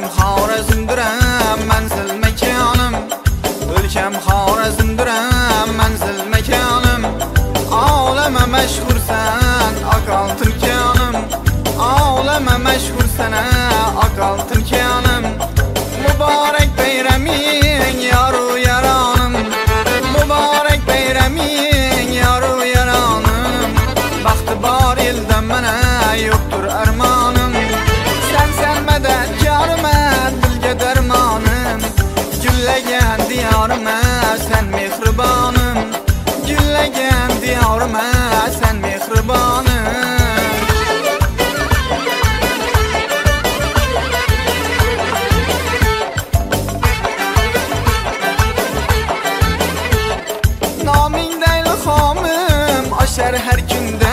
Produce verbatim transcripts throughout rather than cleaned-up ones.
Xorazmdiram manzil makonim, o'lkam Xorazmdiram manzil makonim. Olama mashhursan aqal tilkonim, olama mashhursan aqal tilkonim. Muborak bayraming yoru yaronim, muborak bayraming yoru yaronim. Baxti bor elda mana yo'qdir armonim. Sen sen madadkorima dilga darmonim, gullagan diyorima sen mehribonim, gullagan diyorima sen mehribonim. Nomingda ilhomim oshar har kunda,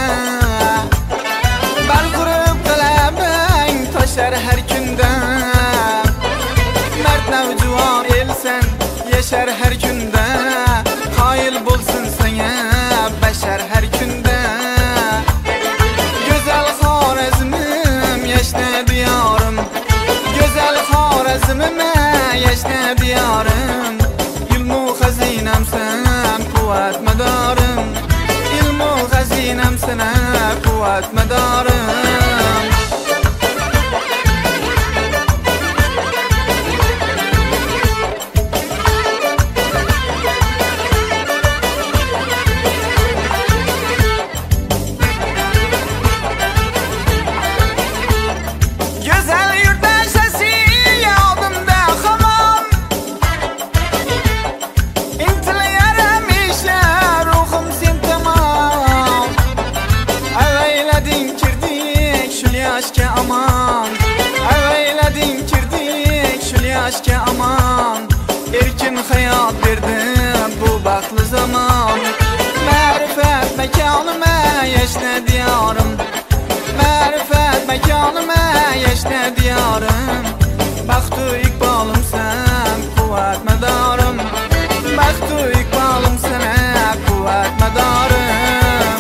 balqurib qalbing toshar har kunda. Mard navjuvon elsan yashar har kunda, qoyil bo'lsin senga bashar har kunda. Go'zal Xorazmim yashna diyorim, go'zal Xorazmim yashna diyorim. Ilmu xazinamsan quvvat madorim, ilmu xazinamsan quvvat madorim. Yoshga aman, avaylading kirdik shul yoshga aman. Erkin hayot berdim bu baxtli zamon. Ma'rifat makonima yashna diyorim, ma'rifat makonima yashna diyorim. Baxtu iqbolimsan quvvat madorim, baxtu iqbolimsan quvvat madorim.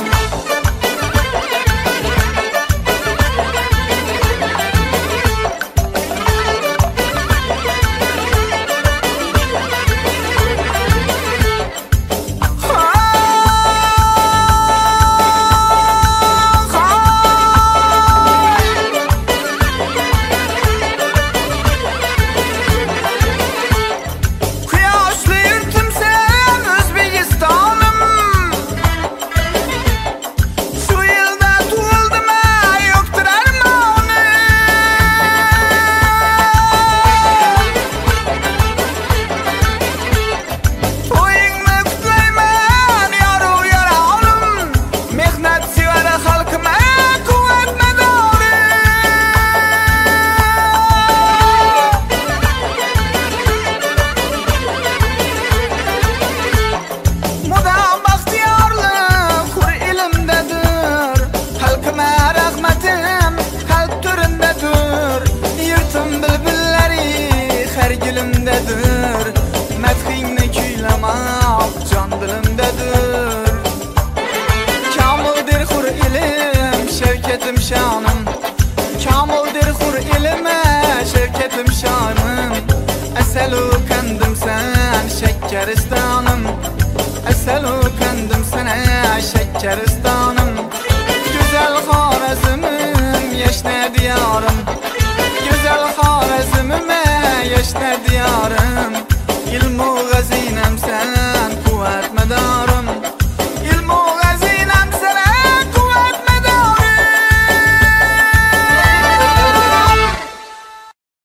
Madhingni kuylamoq jon dilimdadir. Kamildir hur ilim shavkatim shonim, kamildir hur ilim shavkatim shonim. Asalu kandimsan shakkaristonim, asalu kandimsan shakkaristonim. Go'zal Xorazmim yashna diyorim, go'zal Xorazmim yashna diyorim. Ilmu xazinamsan quvvat madorim.